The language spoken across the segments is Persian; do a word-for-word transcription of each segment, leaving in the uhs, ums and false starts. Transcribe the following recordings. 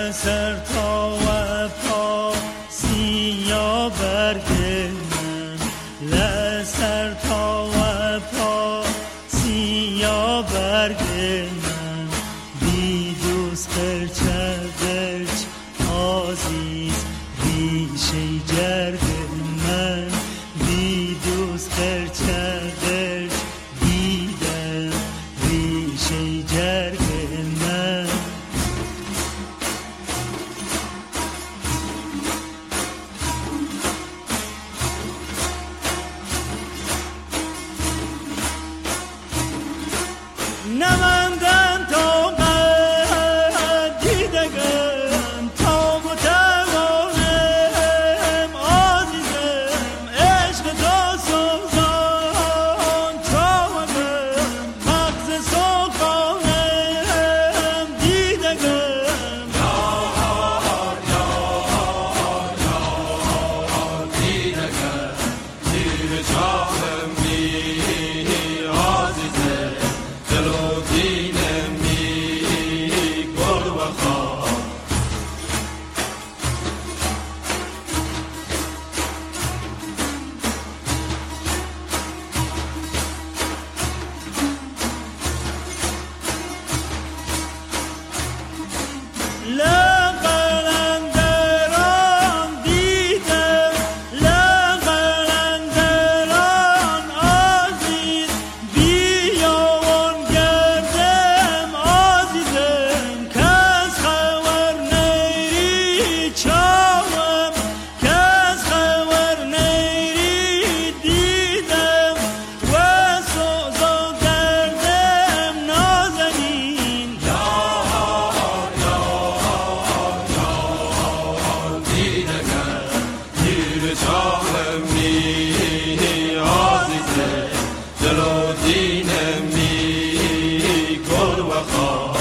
لسر تا و پا سیا برگ من، لسر تا و پا سیا برگ من، بی دوست قرچه قرچ عزیز ریشه جرگ من، بی دوست قرچه قرچ دیدم ریشه جرگ من. نماندن تا قد دیدگم تا بتوانم عزیزم عشق تو سوزان چاوگم مغز سوخانم دیدگم یار یار یار دیدگم زیر چاهم می عزیزم دل و دینم می گل و خواب. لقلندران دیدم لقلندران عزیز بیاون گردم عزیزم کس خبر نیری چاوم کس خبر نیری دیدم و سوزا گردم نازنین یار یار یار دیدگم زیر چاهم می عزیزم دل و دینم می گل و خواب.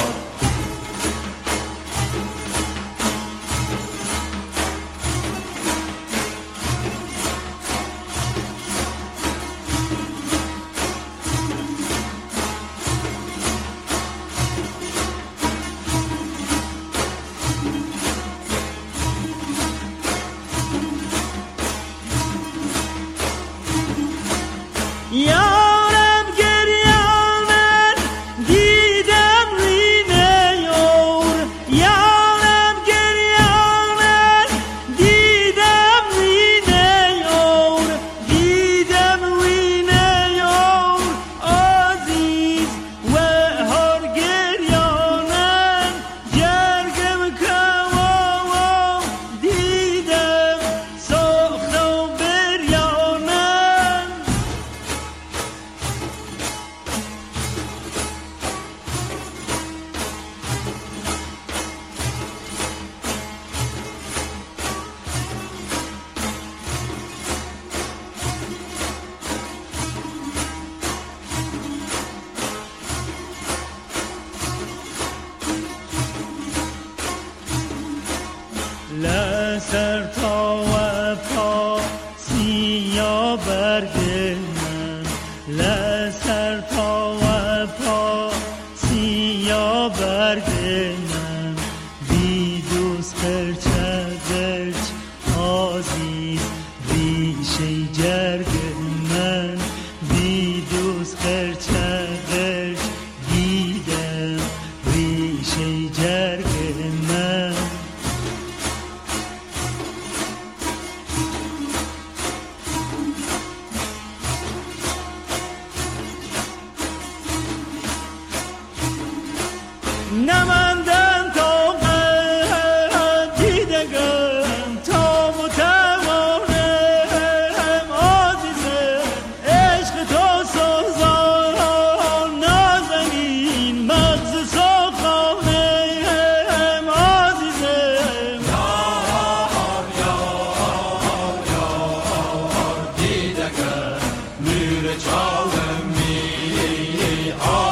یارم گریانم دیدم رینه یور، یارم گریانم دیدم رینه یور، دیدم رینه یور عزیز و هر گریانم جرگم کمام دیدم سخت و بریانم. لسر تا و پا سیا برگ من، لسر تا و پا سیا برگ من، بی دوست قرچه قرچ عزیز ریشه جرگ من، بی دوست قرچه قرچ دیدم ریشه جرگ من. نماندن تا قد دیدگم تا بتوانم عزیزم عشق تو سوزان نازنین مغز سوخانم عزیزم یار یار یار دیدگم نور چاهم می